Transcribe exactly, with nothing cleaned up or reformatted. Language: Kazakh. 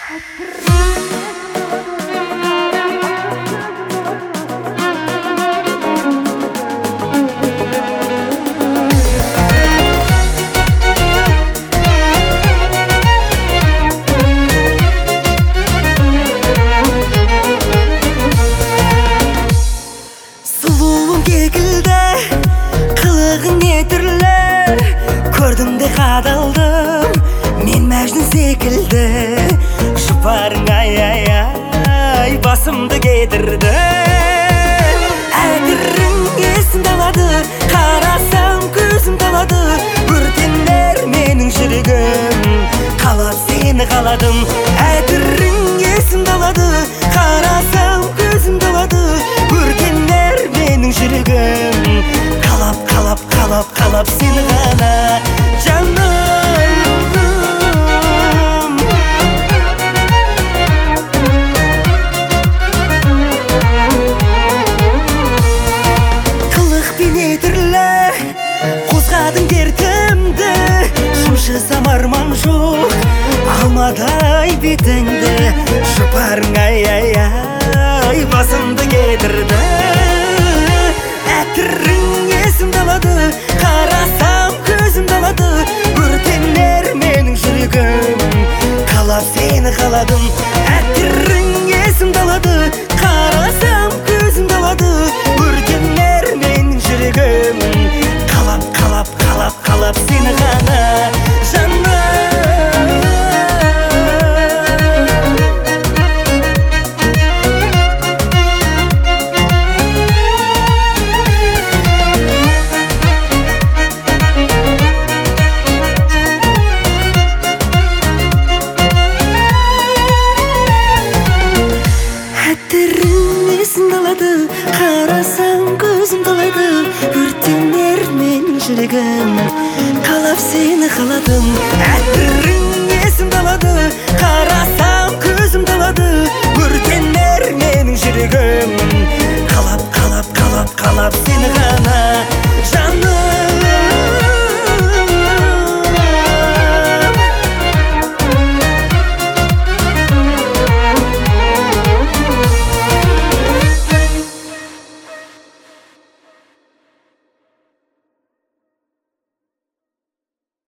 Suluğum kekildi, kılığın nedirler, gördüm de kadaldım, men Mecnun sekildi. Şuparın ay ay ay, basımdı getirdi. Әдірің есім далады, қарасам көзім далады. Өртенер менің жүрегім, қалап сені қаладым. Әдірің есім далады, қарасам көзім далады. Өртенер менің жүрегім, қалап, қалап, қалап, қалап сені ғана жаным. Қозғадың дертімді, жұмшысам арман жоқ, алмадай бетіңді. Жұпарың ай ай ай, басымды кетірді. Әтірің есім далады, қарасам көзім далады. Өртенер менің жүрегім, қалап сені қаладым. Әтірің есім далады, қарасам көзім далады. Өртенер менің жүрегім, қалап, қалап, қалап, қалап сені ғана жаным. Әтірің есім далады, қарасам көзім далады. Өртенер менің жүрегім, қалап сені қаладым. Әтірің есім далады, қарасам көзім далады. Өртенер менің жүрегім,